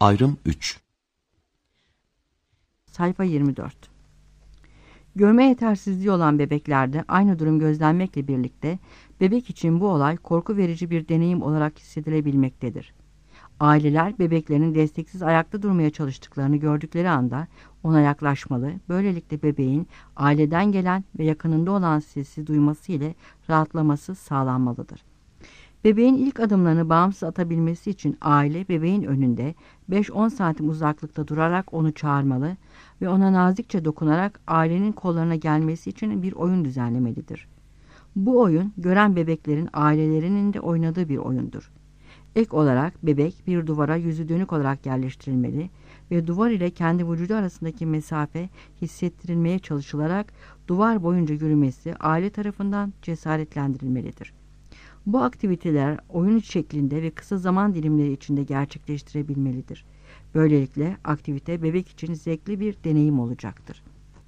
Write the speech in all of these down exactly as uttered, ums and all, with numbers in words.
Ayrım üç. Sayfa yirmi dört. Görme yetersizliği olan bebeklerde aynı durum gözlenmekle birlikte bebek için bu olay korku verici bir deneyim olarak hissedilebilmektedir. Aileler bebeklerin desteksiz ayakta durmaya çalıştıklarını gördükleri anda ona yaklaşmalı, böylelikle bebeğin aileden gelen ve yakınında olan sesi duyması ile rahatlaması sağlanmalıdır. Bebeğin ilk adımlarını bağımsız atabilmesi için aile bebeğin önünde beş on santim uzaklıkta durarak onu çağırmalı ve ona nazikçe dokunarak ailenin kollarına gelmesi için bir oyun düzenlemelidir. Bu oyun gören bebeklerin ailelerinin de oynadığı bir oyundur. Ek olarak bebek bir duvara yüzü dönük olarak yerleştirilmeli ve duvar ile kendi vücudu arasındaki mesafe hissettirilmeye çalışılarak duvar boyunca yürümesi aile tarafından cesaretlendirilmelidir. Bu aktiviteler oyun şeklinde ve kısa zaman dilimleri içinde gerçekleştirebilmelidir. Böylelikle aktivite bebek için zevkli bir deneyim olacaktır.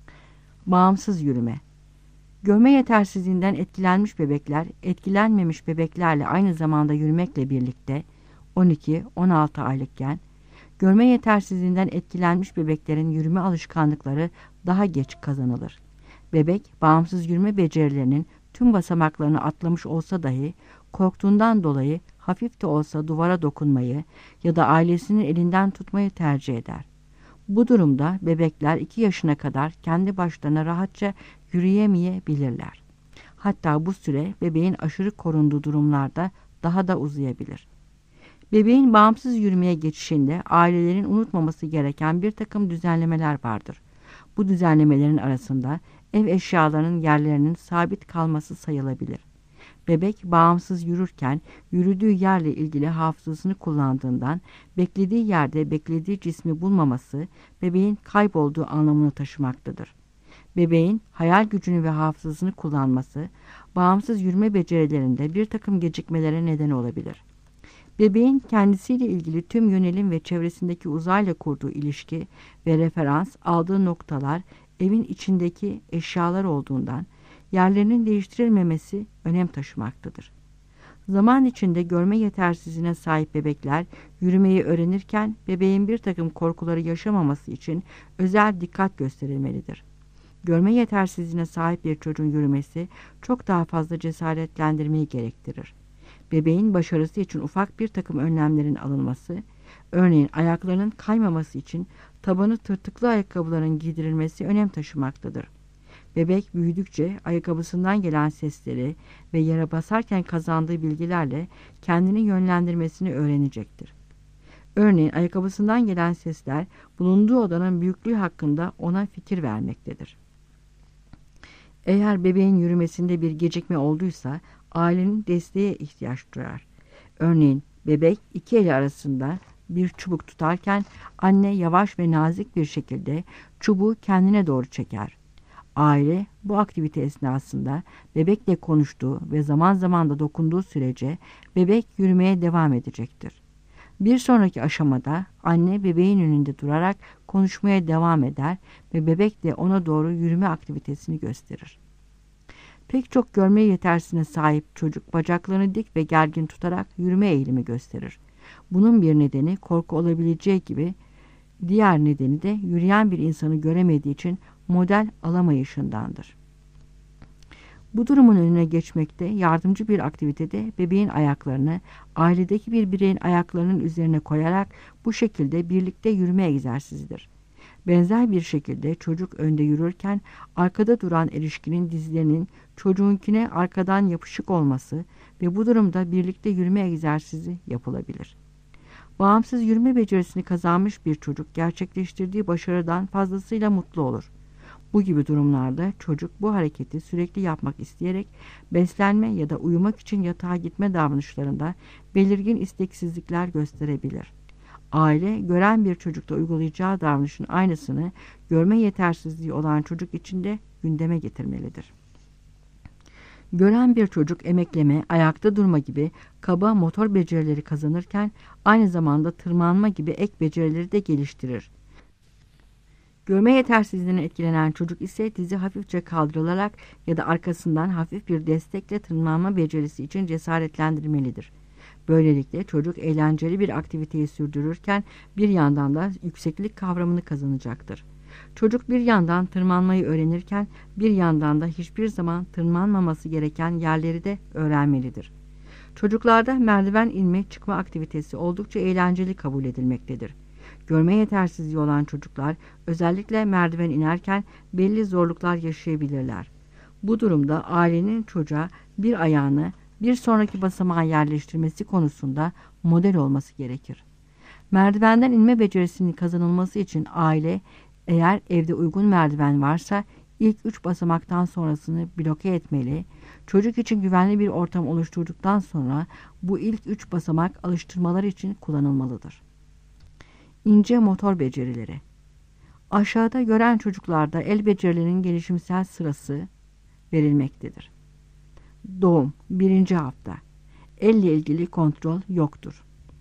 Bağımsız yürüme. Görme yetersizliğinden etkilenmiş bebekler, etkilenmemiş bebeklerle aynı zamanda yürümekle birlikte on iki on altı aylıkken, görme yetersizliğinden etkilenmiş bebeklerin yürüme alışkanlıkları daha geç kazanılır. Bebek, bağımsız yürüme becerilerinin tüm basamaklarını atlamış olsa dahi korktuğundan dolayı hafif de olsa duvara dokunmayı ya da ailesinin elinden tutmayı tercih eder. Bu durumda bebekler iki yaşına kadar kendi başlarına rahatça yürüyemeyebilirler. Hatta bu süre bebeğin aşırı korunduğu durumlarda daha da uzayabilir. Bebeğin bağımsız yürümeye geçişinde ailelerin unutmaması gereken bir takım düzenlemeler vardır. Bu düzenlemelerin arasında ev eşyalarının yerlerinin sabit kalması sayılabilir. Bebek bağımsız yürürken yürüdüğü yerle ilgili hafızasını kullandığından beklediği yerde beklediği cismi bulmaması bebeğin kaybolduğu anlamını taşımaktadır. Bebeğin hayal gücünü ve hafızasını kullanması bağımsız yürüme becerilerinde bir takım gecikmelere neden olabilir. Bebeğin kendisiyle ilgili tüm yönelim ve çevresindeki uzayla kurduğu ilişki ve referans aldığı noktalar evin içindeki eşyalar olduğundan yerlerinin değiştirilmemesi önem taşımaktadır. Zaman içinde görme yetersizliğine sahip bebekler yürümeyi öğrenirken bebeğin bir takım korkuları yaşamaması için özel dikkat gösterilmelidir. Görme yetersizliğine sahip bir çocuğun yürümesi çok daha fazla cesaretlendirmeyi gerektirir. Bebeğin başarısı için ufak bir takım önlemlerin alınması, örneğin ayaklarının kaymaması için tabanı tırtıklı ayakkabıların giydirilmesi önem taşımaktadır. Bebek büyüdükçe ayakkabısından gelen sesleri ve yere basarken kazandığı bilgilerle kendini yönlendirmesini öğrenecektir. Örneğin ayakkabısından gelen sesler bulunduğu odanın büyüklüğü hakkında ona fikir vermektedir. Eğer bebeğin yürümesinde bir gecikme olduysa ailenin desteğe ihtiyaç duyar. Örneğin bebek iki eli arasında bir çubuk tutarken anne yavaş ve nazik bir şekilde çubuğu kendine doğru çeker. Aile bu aktivite esnasında bebekle konuştuğu ve zaman zaman da dokunduğu sürece bebek yürümeye devam edecektir. Bir sonraki aşamada anne bebeğin önünde durarak konuşmaya devam eder ve bebek de ona doğru yürüme aktivitesini gösterir. Pek çok görme yetersizliğine sahip çocuk bacaklarını dik ve gergin tutarak yürüme eğilimi gösterir. Bunun bir nedeni korku olabileceği gibi diğer nedeni de yürüyen bir insanı göremediği için model alamayışındandır. Bu durumun önüne geçmekte yardımcı bir aktivitede bebeğin ayaklarını ailedeki bir bireyin ayaklarının üzerine koyarak bu şekilde birlikte yürüme egzersizidir. Benzer bir şekilde çocuk önde yürürken arkada duran erişkinin dizlerinin çocuğunkine arkadan yapışık olması ve bu durumda birlikte yürüme egzersizi yapılabilir. Bağımsız yürüme becerisini kazanmış bir çocuk gerçekleştirdiği başarıdan fazlasıyla mutlu olur. Bu gibi durumlarda çocuk bu hareketi sürekli yapmak isteyerek beslenme ya da uyumak için yatağa gitme davranışlarında belirgin isteksizlikler gösterebilir. Aile gören bir çocukta uygulayacağı davranışın aynısını görme yetersizliği olan çocuk için de gündeme getirmelidir. Gören bir çocuk emekleme, ayakta durma gibi kaba motor becerileri kazanırken aynı zamanda tırmanma gibi ek becerileri de geliştirir. Görme yetersizliğine etkilenen çocuk ise dizi hafifçe kaldırılarak ya da arkasından hafif bir destekle tırmanma becerisi için cesaretlendirmelidir. Böylelikle çocuk eğlenceli bir aktiviteyi sürdürürken bir yandan da yükseklik kavramını kazanacaktır. Çocuk bir yandan tırmanmayı öğrenirken bir yandan da hiçbir zaman tırmanmaması gereken yerleri de öğrenmelidir. Çocuklarda merdiven inme çıkma aktivitesi oldukça eğlenceli kabul edilmektedir. Görme yetersizliği olan çocuklar özellikle merdiven inerken belli zorluklar yaşayabilirler. Bu durumda ailenin çocuğa bir ayağını bir sonraki basamağa yerleştirmesi konusunda model olması gerekir. Merdivenden inme becerisinin kazanılması için aile, eğer evde uygun merdiven varsa ilk üç basamaktan sonrasını bloke etmeli, çocuk için güvenli bir ortam oluşturduktan sonra bu ilk üç basamak alıştırmalar için kullanılmalıdır. İnce motor becerileri. Aşağıda gören çocuklarda el becerilerinin gelişimsel sırası verilmektedir. Doğum birinci hafta. Elle ilgili kontrol yoktur.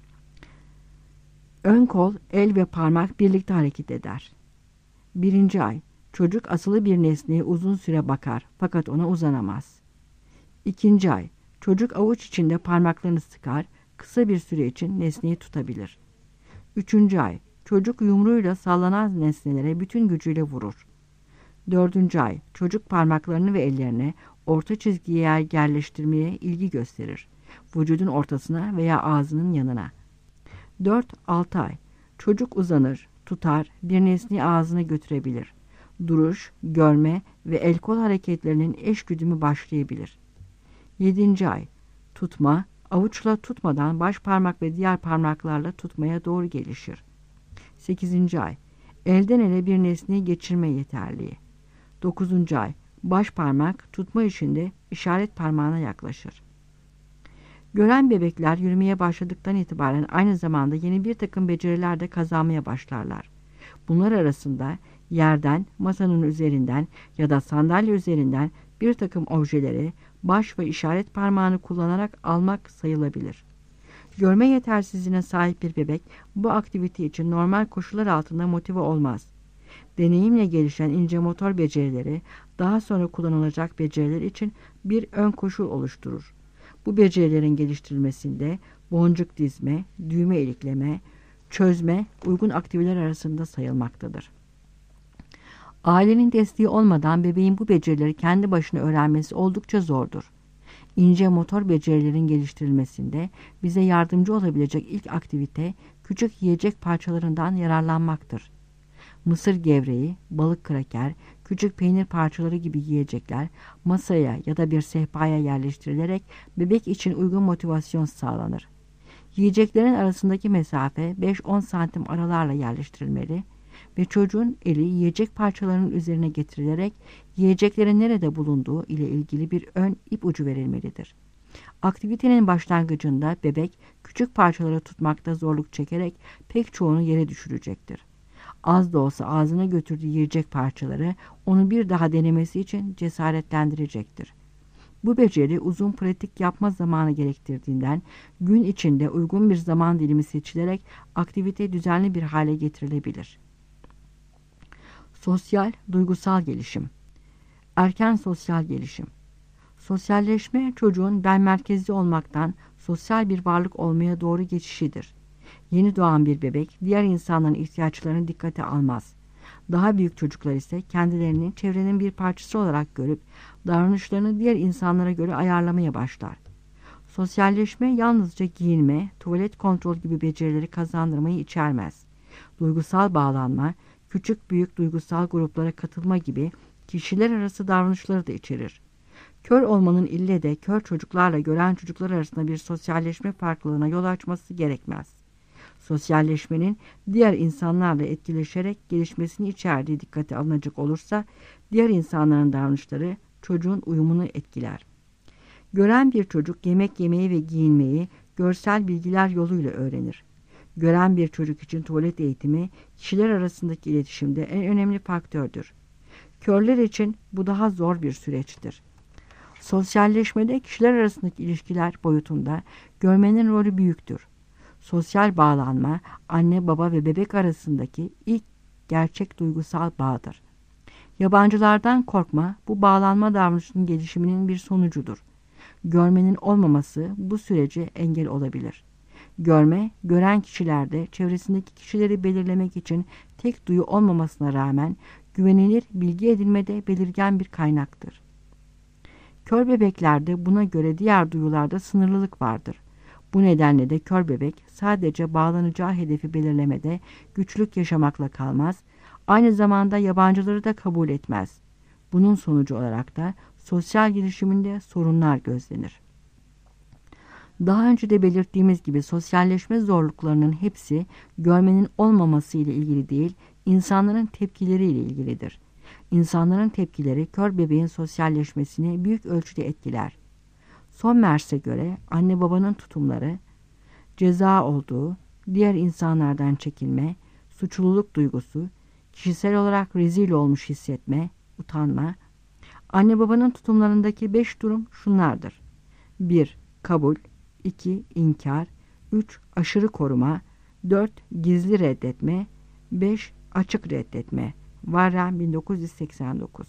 Ön kol, el ve parmak birlikte hareket eder. Birinci ay. Çocuk asılı bir nesneye uzun süre bakar fakat ona uzanamaz. İkinci ay. Çocuk avuç içinde parmaklarını sıkar, kısa bir süre için nesneyi tutabilir. Üçüncü ay. Çocuk yumruğuyla sallanan nesnelere bütün gücüyle vurur. Dördüncü ay. Çocuk parmaklarını ve ellerini orta çizgiye yerleştirmeye ilgi gösterir. Vücudun ortasına veya ağzının yanına. dört altı ay. Çocuk uzanır, tutar, bir nesneyi ağzına götürebilir. Duruş, görme ve el kol hareketlerinin eş güdümü başlayabilir. yedinci ay. Tutma, avuçla tutmadan baş parmak ve diğer parmaklarla tutmaya doğru gelişir. sekizinci ay. Elden ele bir nesneyi geçirme yeterliği. dokuzuncu ay. Baş parmak tutma işinde işaret parmağına yaklaşır. Gören bebekler yürümeye başladıktan itibaren aynı zamanda yeni bir takım beceriler de kazanmaya başlarlar. Bunlar arasında yerden, masanın üzerinden ya da sandalye üzerinden bir takım objeleri baş ve işaret parmağını kullanarak almak sayılabilir. Görme yetersizliğine sahip bir bebek bu aktivite için normal koşullar altında motive olmaz. Deneyimle gelişen ince motor becerileri daha sonra kullanılacak beceriler için bir ön koşul oluşturur. Bu becerilerin geliştirilmesinde boncuk dizme, düğme ilikleme, çözme uygun aktiviteler arasında sayılmaktadır. Ailenin desteği olmadan bebeğin bu becerileri kendi başına öğrenmesi oldukça zordur. İnce motor becerilerin geliştirilmesinde bize yardımcı olabilecek ilk aktivite küçük yiyecek parçalarından yararlanmaktır. Mısır gevreği, balık kraker, küçük peynir parçaları gibi yiyecekler masaya ya da bir sehpaya yerleştirilerek bebek için uygun motivasyon sağlanır. Yiyeceklerin arasındaki mesafe beş on santim aralarla yerleştirilmeli ve çocuğun eli yiyecek parçalarının üzerine getirilerek yiyeceklerin nerede bulunduğu ile ilgili bir ön ipucu verilmelidir. Aktivitenin başlangıcında bebek küçük parçaları tutmakta zorluk çekerek pek çoğunu yere düşürecektir. Az da olsa ağzına götürdüğü yiyecek parçaları onu bir daha denemesi için cesaretlendirecektir. Bu beceri uzun pratik yapma zamanı gerektirdiğinden gün içinde uygun bir zaman dilimi seçilerek aktivite düzenli bir hale getirilebilir. Sosyal, duygusal gelişim. Erken sosyal gelişim. Sosyalleşme çocuğun ben merkezli olmaktan sosyal bir varlık olmaya doğru geçişidir. Yeni doğan bir bebek diğer insanların ihtiyaçlarını dikkate almaz. Daha büyük çocuklar ise kendilerini çevrenin bir parçası olarak görüp davranışlarını diğer insanlara göre ayarlamaya başlar. Sosyalleşme yalnızca giyinme, tuvalet kontrol gibi becerileri kazandırmayı içermez. Duygusal bağlanma, küçük büyük duygusal gruplara katılma gibi kişiler arası davranışları da içerir. Kör olmanın ille de kör çocuklarla gören çocuklar arasında bir sosyalleşme farklılığına yol açması gerekmez. Sosyalleşmenin diğer insanlarla etkileşerek gelişmesini içerdiği dikkate alınacak olursa diğer insanların davranışları çocuğun uyumunu etkiler. Gören bir çocuk yemek yemeyi ve giyinmeyi görsel bilgiler yoluyla öğrenir. Gören bir çocuk için tuvalet eğitimi kişiler arasındaki iletişimde en önemli faktördür. Körler için bu daha zor bir süreçtir. Sosyalleşmede kişiler arasındaki ilişkiler boyutunda görmenin rolü büyüktür. Sosyal bağlanma, anne baba ve bebek arasındaki ilk gerçek duygusal bağdır. Yabancılardan korkma, bu bağlanma davranışının gelişiminin bir sonucudur. Görmenin olmaması bu sürece engel olabilir. Görme, gören kişilerde çevresindeki kişileri belirlemek için tek duyu olmamasına rağmen güvenilir bilgi edinmede belirgen bir kaynaktır. Kör bebeklerde buna göre diğer duyularda sınırlılık vardır. Bu nedenle de kör bebek sadece bağlanacağı hedefi belirlemede güçlük yaşamakla kalmaz, aynı zamanda yabancıları da kabul etmez. Bunun sonucu olarak da sosyal gelişiminde sorunlar gözlenir. Daha önce de belirttiğimiz gibi sosyalleşme zorluklarının hepsi görmenin olmaması ile ilgili değil, insanların tepkileri ile ilgilidir. İnsanların tepkileri kör bebeğin sosyalleşmesini büyük ölçüde etkiler. Sommers'e göre anne babanın tutumları, ceza olduğu, diğer insanlardan çekinme, suçluluk duygusu, kişisel olarak rezil olmuş hissetme, utanma. Anne babanın tutumlarındaki beş durum şunlardır. bir Kabul, iki inkar, üç aşırı koruma, dört gizli reddetme, beş açık reddetme. Warren bin dokuz yüz seksen dokuz.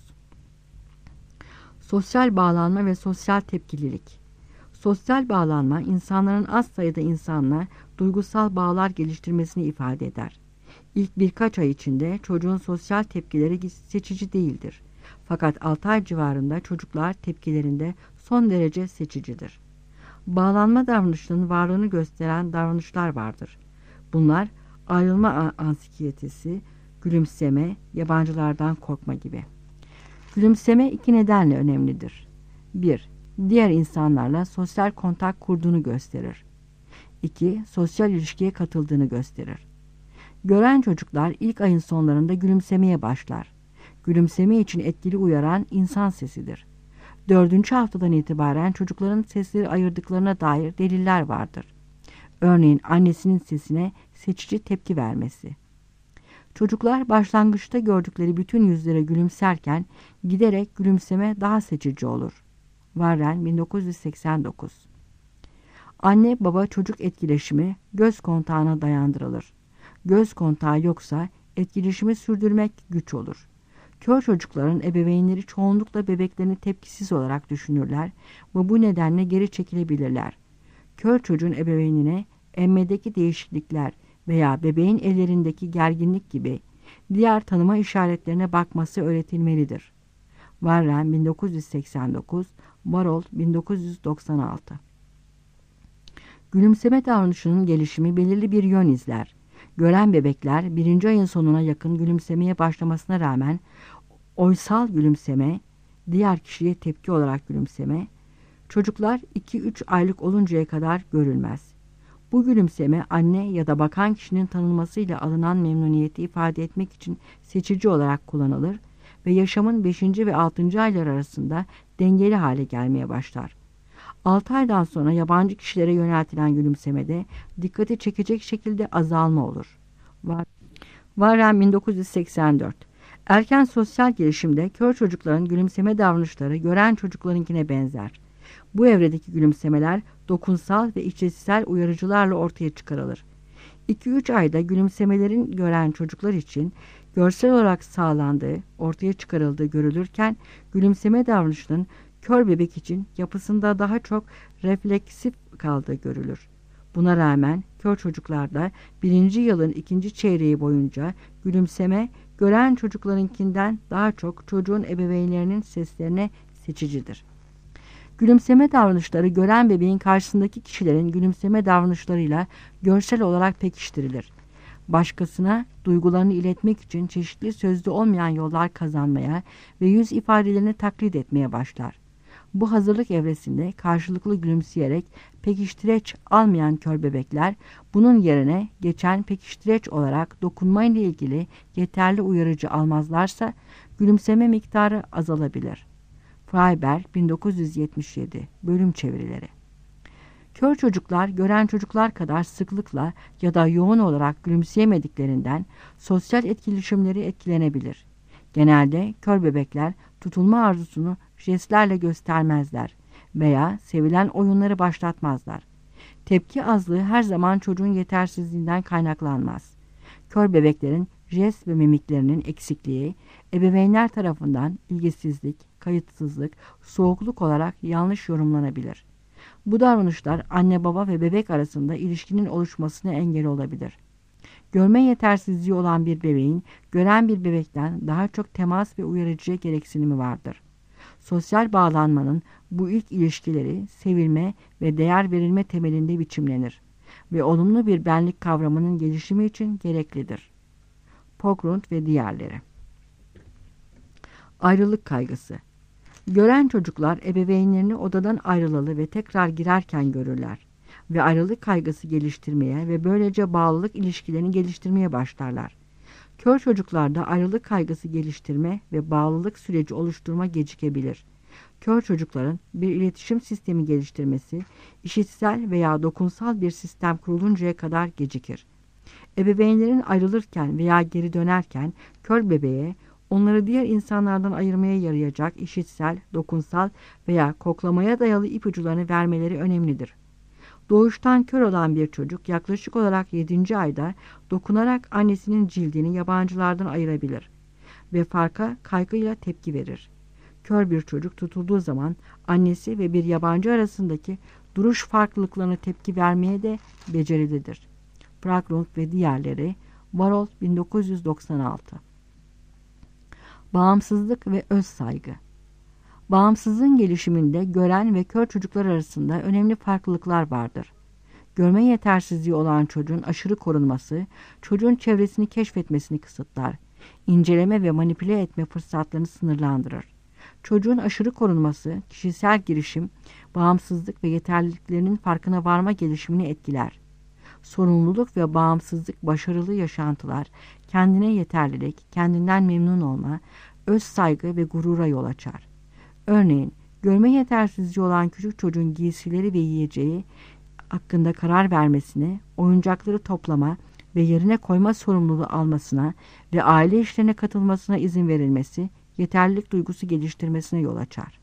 Sosyal bağlanma ve sosyal tepkililik. Sosyal bağlanma, insanların az sayıda insanla duygusal bağlar geliştirmesini ifade eder. İlk birkaç ay içinde çocuğun sosyal tepkileri seçici değildir. Fakat altı ay civarında çocuklar tepkilerinde son derece seçicidir. Bağlanma davranışının varlığını gösteren davranışlar vardır. Bunlar ayrılma anksiyetesi, gülümseme, yabancılardan korkma gibi. Gülümseme iki nedenle önemlidir. bir Diğer insanlarla sosyal kontak kurduğunu gösterir. iki Sosyal ilişkiye katıldığını gösterir. Gören çocuklar ilk ayın sonlarında gülümsemeye başlar. Gülümseme için etkili uyaran insan sesidir. Dördüncü haftadan itibaren çocukların sesleri ayırdıklarına dair deliller vardır. Örneğin annesinin sesine seçici tepki vermesi. Çocuklar başlangıçta gördükleri bütün yüzlere gülümserken giderek gülümseme daha seçici olur. Warren bin dokuz yüz seksen dokuz. Anne baba çocuk etkileşimi göz kontağına dayandırılır. Göz kontağı yoksa etkileşimi sürdürmek güç olur. Kör çocukların ebeveynleri çoğunlukla bebeklerini tepkisiz olarak düşünürler ve bu nedenle geri çekilebilirler. Kör çocuğun ebeveynine emmedeki değişiklikler veya bebeğin ellerindeki gerginlik gibi diğer tanıma işaretlerine bakması öğretilmelidir. Warren bin dokuz yüz seksen dokuz, Warhol bin dokuz yüz doksan altı. Gülümseme davranışının gelişimi belirli bir yön izler. Gören bebekler birinci ayın sonuna yakın gülümsemeye başlamasına rağmen oysal gülümseme, diğer kişiye tepki olarak gülümseme, çocuklar iki üç aylık oluncaya kadar görülmez. Bu gülümseme anne ya da bakan kişinin tanınmasıyla alınan memnuniyeti ifade etmek için seçici olarak kullanılır ve yaşamın beşinci ve altıncı aylar arasında dengeli hale gelmeye başlar. altı aydan sonra yabancı kişilere yöneltilen gülümsemede dikkati çekecek şekilde azalma olur. Warren bin dokuz yüz seksen dört. Erken sosyal gelişimde kör çocukların gülümseme davranışları gören çocuklarınkine benzer. Bu evredeki gülümsemeler dokunsal ve içsel uyarıcılarla ortaya çıkarılır. iki üç ayda gülümsemelerin gören çocuklar için görsel olarak sağlandığı, ortaya çıkarıldığı görülürken gülümseme davranışının kör bebek için yapısında daha çok refleksif kaldığı görülür. Buna rağmen kör çocuklarda birinci yılın ikinci çeyreği boyunca gülümseme gören çocuklarınkinden daha çok çocuğun ebeveynlerinin seslerine seçicidir. Gülümseme davranışları gören bebeğin karşısındaki kişilerin gülümseme davranışlarıyla görsel olarak pekiştirilir. Başkasına duygularını iletmek için çeşitli sözlü olmayan yollar kazanmaya ve yüz ifadelerini taklit etmeye başlar. Bu hazırlık evresinde karşılıklı gülümseyerek pekiştireç almayan kör bebekler bunun yerine geçen pekiştireç olarak dokunma ile ilgili yeterli uyarıcı almazlarsa gülümseme miktarı azalabilir. Freiberg bin dokuz yüz yetmiş yedi. Bölüm çevirileri. Kör çocuklar gören çocuklar kadar sıklıkla ya da yoğun olarak gülümseyemediklerinden sosyal etkileşimleri etkilenebilir. Genelde kör bebekler tutulma arzusunu jestlerle göstermezler veya sevilen oyunları başlatmazlar. Tepki azlığı her zaman çocuğun yetersizliğinden kaynaklanmaz. Kör bebeklerin jest ve mimiklerinin eksikliği, ebeveynler tarafından ilgisizlik, kayıtsızlık, soğukluk olarak yanlış yorumlanabilir. Bu davranışlar anne baba ve bebek arasında ilişkinin oluşmasına engel olabilir. Görme yetersizliği olan bir bebeğin gören bir bebekten daha çok temas ve uyarıcıya gereksinimi vardır. Sosyal bağlanmanın bu ilk ilişkileri sevilme ve değer verilme temelinde biçimlenir ve olumlu bir benlik kavramının gelişimi için gereklidir. Pogrund ve diğerleri. Ayrılık kaygısı. Gören çocuklar ebeveynlerini odadan ayrılalı ve tekrar girerken görürler ve ayrılık kaygısı geliştirmeye ve böylece bağlılık ilişkilerini geliştirmeye başlarlar. Kör çocuklarda ayrılık kaygısı geliştirme ve bağlılık süreci oluşturma gecikebilir. Kör çocukların bir iletişim sistemi geliştirmesi, işitsel veya dokunsal bir sistem kuruluncaya kadar gecikir. Ebeveynlerin ayrılırken veya geri dönerken kör bebeğe onları diğer insanlardan ayırmaya yarayacak işitsel, dokunsal veya koklamaya dayalı ipuçlarını vermeleri önemlidir. Doğuştan kör olan bir çocuk yaklaşık olarak yedinci ayda dokunarak annesinin cildini yabancılardan ayırabilir ve farka kaygıyla tepki verir. Kör bir çocuk tutulduğu zaman annesi ve bir yabancı arasındaki duruş farklılıklarına tepki vermeye de becerilidir. Pogrund ve diğerleri, Warhol bin dokuz yüz doksan altı. Bağımsızlık ve öz saygı. Bağımsızlığın gelişiminde gören ve kör çocuklar arasında önemli farklılıklar vardır. Görme yetersizliği olan çocuğun aşırı korunması, çocuğun çevresini keşfetmesini kısıtlar. İnceleme ve manipüle etme fırsatlarını sınırlandırır. Çocuğun aşırı korunması, kişisel girişim, bağımsızlık ve yeterliliklerinin farkına varma gelişimini etkiler. Sorumluluk ve bağımsızlık başarılı yaşantılar, kendine yeterlilik, kendinden memnun olma, öz saygı ve gurura yol açar. Örneğin, görme yetersizliği olan küçük çocuğun giysileri ve yiyeceği hakkında karar vermesine, oyuncakları toplama ve yerine koyma sorumluluğu almasına ve aile işlerine katılmasına izin verilmesi, yeterlilik duygusu geliştirmesine yol açar.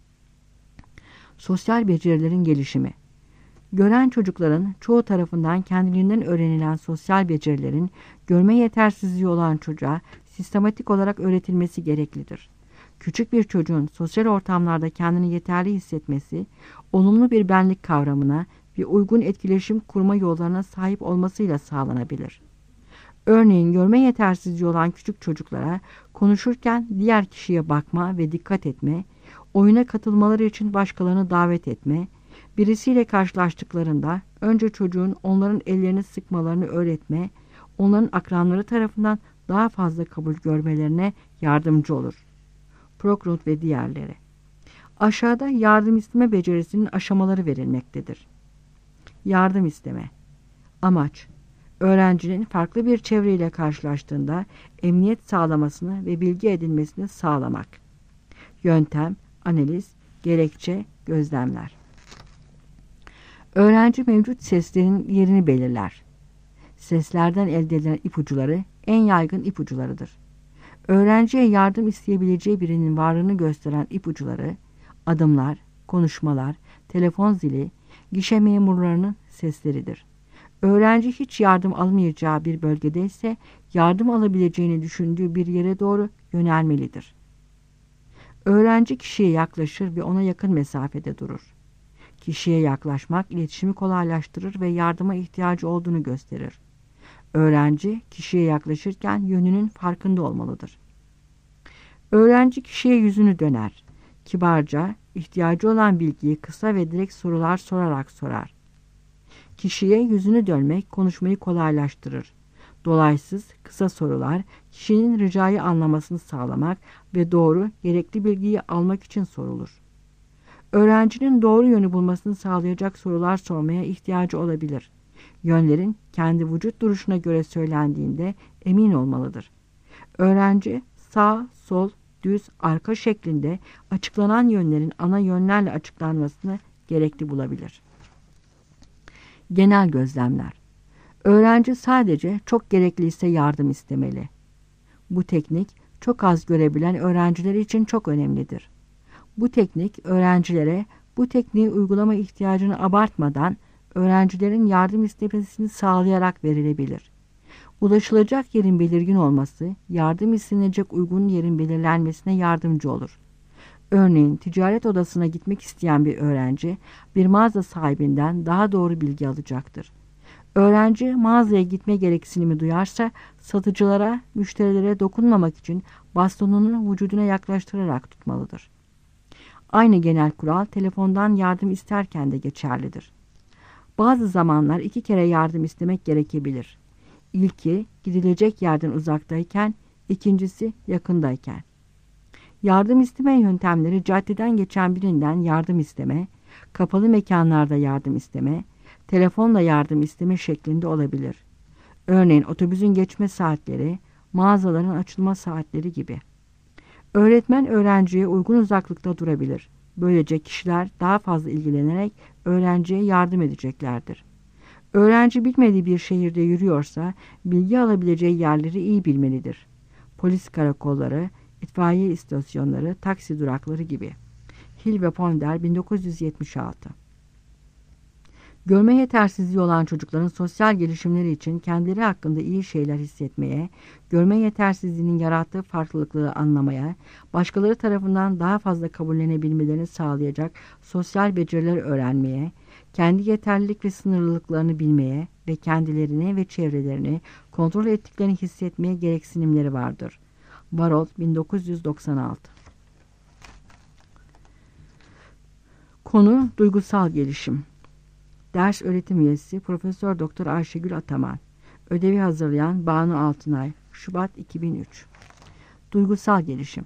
Sosyal becerilerin gelişimi. Gören çocukların çoğu tarafından kendiliğinden öğrenilen sosyal becerilerin görme yetersizliği olan çocuğa sistematik olarak öğretilmesi gereklidir. Küçük bir çocuğun sosyal ortamlarda kendini yeterli hissetmesi, olumlu bir benlik kavramına ve uygun etkileşim kurma yollarına sahip olmasıyla sağlanabilir. Örneğin görme yetersizliği olan küçük çocuklara konuşurken diğer kişiye bakma ve dikkat etme, oyuna katılmaları için başkalarını davet etme, birisiyle karşılaştıklarında önce çocuğun onların ellerini sıkmalarını öğretme, onların akranları tarafından daha fazla kabul görmelerine yardımcı olur. Pogrund ve diğerleri. Aşağıda yardım isteme becerisinin aşamaları verilmektedir. Yardım isteme. Amaç: öğrencinin farklı bir çevreyle karşılaştığında emniyet sağlamasını ve bilgi edinmesini sağlamak. Yöntem, analiz, gerekçe, gözlemler. Öğrenci mevcut seslerin yerini belirler. Seslerden elde edilen ipuçları en yaygın ipuçlarıdır. Öğrenciye yardım isteyebileceği birinin varlığını gösteren ipuçları, adımlar, konuşmalar, telefon zili, gişe memurlarının sesleridir. Öğrenci hiç yardım almayacağı bir bölgede ise yardım alabileceğini düşündüğü bir yere doğru yönelmelidir. Öğrenci kişiye yaklaşır ve ona yakın mesafede durur. Kişiye yaklaşmak iletişimi kolaylaştırır ve yardıma ihtiyacı olduğunu gösterir. Öğrenci kişiye yaklaşırken yönünün farkında olmalıdır. Öğrenci kişiye yüzünü döner. Kibarca, ihtiyacı olan bilgiyi kısa ve direkt sorular sorarak sorar. Kişiye yüzünü dönmek konuşmayı kolaylaştırır. Dolaysız, kısa sorular, kişinin ricayı anlamasını sağlamak ve doğru, gerekli bilgiyi almak için sorulur. Öğrencinin doğru yönü bulmasını sağlayacak sorular sormaya ihtiyacı olabilir. Yönlerin kendi vücut duruşuna göre söylendiğinde emin olmalıdır. Öğrenci sağ, sol, düz, arka şeklinde açıklanan yönlerin ana yönlerle açıklanmasını gerekli bulabilir. Genel gözlemler. Öğrenci sadece çok gerekliyse yardım istemeli. Bu teknik çok az görebilen öğrenciler için çok önemlidir. Bu teknik öğrencilere bu tekniği uygulama ihtiyacını abartmadan öğrencilerin yardım istemesini sağlayarak verilebilir. Ulaşılacak yerin belirgin olması, yardım istenecek uygun yerin belirlenmesine yardımcı olur. Örneğin ticaret odasına gitmek isteyen bir öğrenci, bir mağaza sahibinden daha doğru bilgi alacaktır. Öğrenci mağazaya gitme gereksinimi duyarsa, satıcılara, müşterilere dokunmamak için bastonunu vücuduna yaklaştırarak tutmalıdır. Aynı genel kural telefondan yardım isterken de geçerlidir. Bazı zamanlar iki kere yardım istemek gerekebilir. İlki gidilecek yerden uzaktayken, ikincisi yakındayken. Yardım isteme yöntemleri caddeden geçen birinden yardım isteme, kapalı mekanlarda yardım isteme, telefonla yardım isteme şeklinde olabilir. Örneğin otobüsün geçme saatleri, mağazaların açılma saatleri gibi. Öğretmen öğrenciye uygun uzaklıkta durabilir. Böylece kişiler daha fazla ilgilenerek öğrenciye yardım edeceklerdir. Öğrenci bilmediği bir şehirde yürüyorsa bilgi alabileceği yerleri iyi bilmelidir. Polis karakolları, itfaiye istasyonları, taksi durakları gibi. Hill ve Ponder bin dokuz yüz yetmiş altı. Görme yetersizliği olan çocukların sosyal gelişimleri için kendileri hakkında iyi şeyler hissetmeye, görme yetersizliğinin yarattığı farklılıkları anlamaya, başkaları tarafından daha fazla kabullenebilmelerini sağlayacak sosyal beceriler öğrenmeye, kendi yeterlilik ve sınırlılıklarını bilmeye ve kendilerini ve çevrelerini kontrol ettiklerini hissetmeye gereksinimleri vardır. Barold bin dokuz yüz doksan altı. Konu duygusal gelişim. Ders öğretim üyesi Profesör Doktor Ayşegül Ataman. Ödevi hazırlayan Banu Altınay. Şubat iki bin üç. Duygusal gelişim.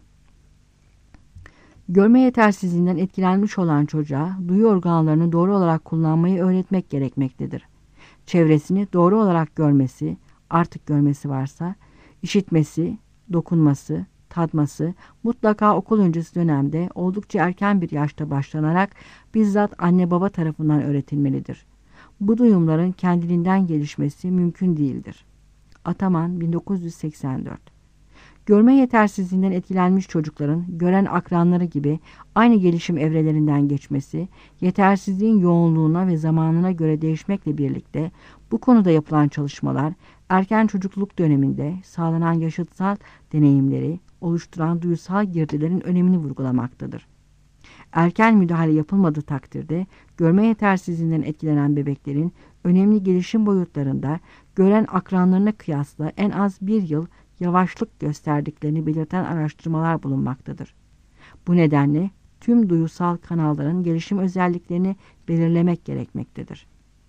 Görme yetersizliğinden etkilenmiş olan çocuğa duyu organlarını doğru olarak kullanmayı öğretmek gerekmektedir. Çevresini doğru olarak görmesi, artık görmesi varsa, işitmesi, dokunması, tadması mutlaka okul öncesi dönemde oldukça erken bir yaşta başlanarak bizzat anne baba tarafından öğretilmelidir. Bu duyumların kendiliğinden gelişmesi mümkün değildir. Ataman bin dokuz yüz seksen dört. Görme yetersizliğinden etkilenmiş çocukların gören akranları gibi aynı gelişim evrelerinden geçmesi, yetersizliğin yoğunluğuna ve zamanına göre değişmekle birlikte bu konuda yapılan çalışmalar erken çocukluk döneminde sağlanan yaşıtsal deneyimleri oluşturan duysal girdilerin önemini vurgulamaktadır. Erken müdahale yapılmadığı takdirde görme yetersizliğinden etkilenen bebeklerin önemli gelişim boyutlarında gören akranlarına kıyasla en az bir yıl yavaşlık gösterdiklerini belirten araştırmalar bulunmaktadır. Bu nedenle tüm duyusal kanalların gelişim özelliklerini belirlemek gerekmektedir.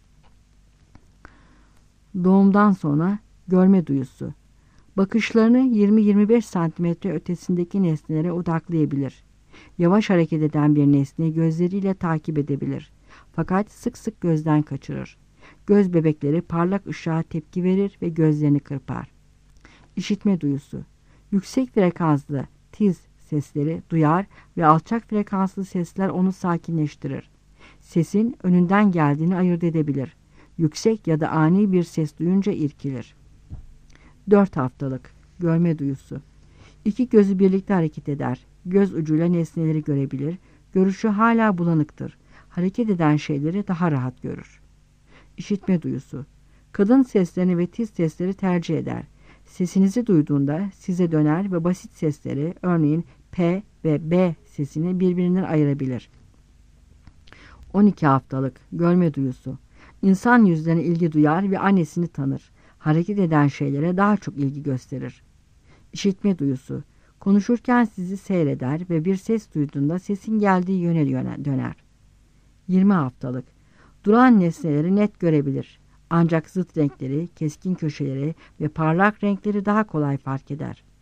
Doğumdan sonra görme duyusu. Bakışlarını yirmi yirmi beş santimetre ötesindeki nesnelere odaklayabilir. Yavaş hareket eden bir nesneyi gözleriyle takip edebilir. Fakat sık sık gözden kaçırır. Göz bebekleri parlak ışığa tepki verir ve gözlerini kırpar. İşitme duyusu. Yüksek frekanslı, tiz sesleri duyar ve alçak frekanslı sesler onu sakinleştirir. Sesin önünden geldiğini ayırt edebilir. Yüksek ya da ani bir ses duyunca irkilir. dört haftalık görme duyusu. İki gözü birlikte hareket eder. Göz ucuyla nesneleri görebilir. Görüşü hala bulanıktır. Hareket eden şeyleri daha rahat görür. İşitme duyusu. Kadın seslerini ve tiz sesleri tercih eder. Sesinizi duyduğunda size döner ve basit sesleri, örneğin P ve B sesini birbirinden ayırabilir. on iki haftalık görme duyusu. İnsan yüzlerine ilgi duyar ve annesini tanır. Hareket eden şeylere daha çok ilgi gösterir. İşitme duyusu. Konuşurken sizi seyreder ve bir ses duyduğunda sesin geldiği yöne döner. yirmi haftalık. Duran nesneleri net görebilir. Ancak zıt renkleri, keskin köşeleri ve parlak renkleri daha kolay fark eder.